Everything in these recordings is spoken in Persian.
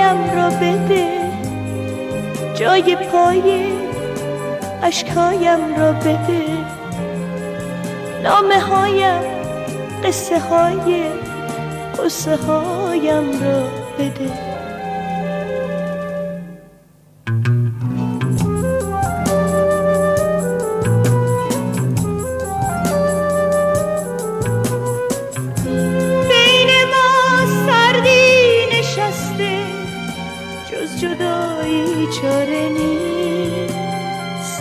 هایم را بده، جای پای اشکهایم را بده، نامه هایم، قصه های قصه هایم را بده. بین ما سردی نشسته، جز جدایی چاره نیست.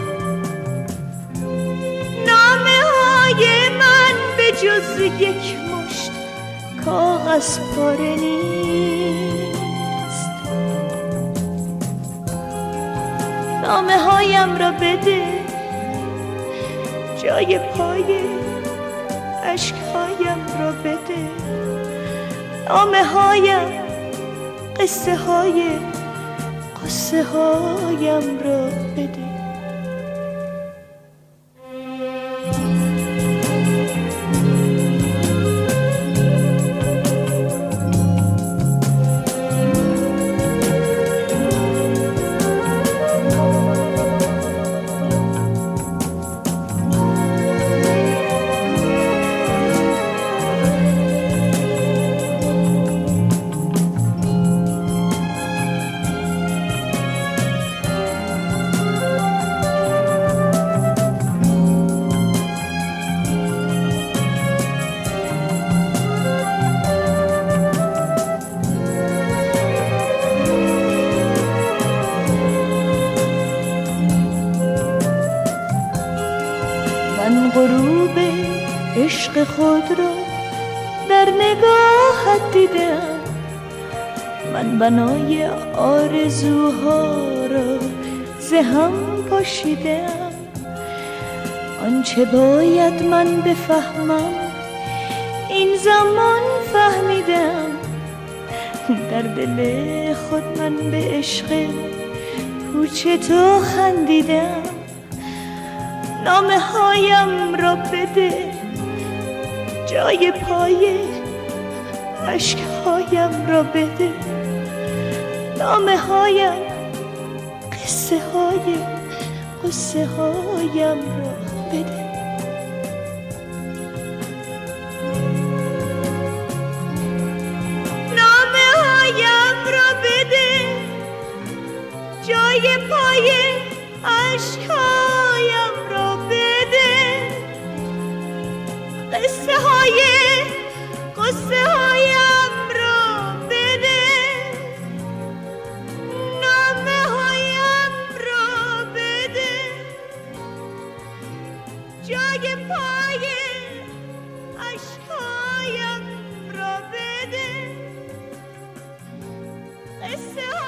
نامه های من به جز یک مشت کاغذ پاره نیست. نامه هایم را بده، جای پای اشکهایم را بده، نامه هایم، قصه های قصه هایم را بده. من غروب عشق خود را در نگاهت دیدم، من بنای آرزوها را ز هم پاشیدم. آنچه باید من بفهمم این زمان فهمیدم، در دل خود من به عشق پوچ تو خندیدم. نامه هایم را بده، جای پای اشکهایم را بده، نامه هایم، قصه های قصه هایم را بده. نامه هایم را بده، جای پای اشکهایم را بده، قصه های قصه هایم را بده، نامه هایم را بده، جای پای اشکهایم را بده، قصه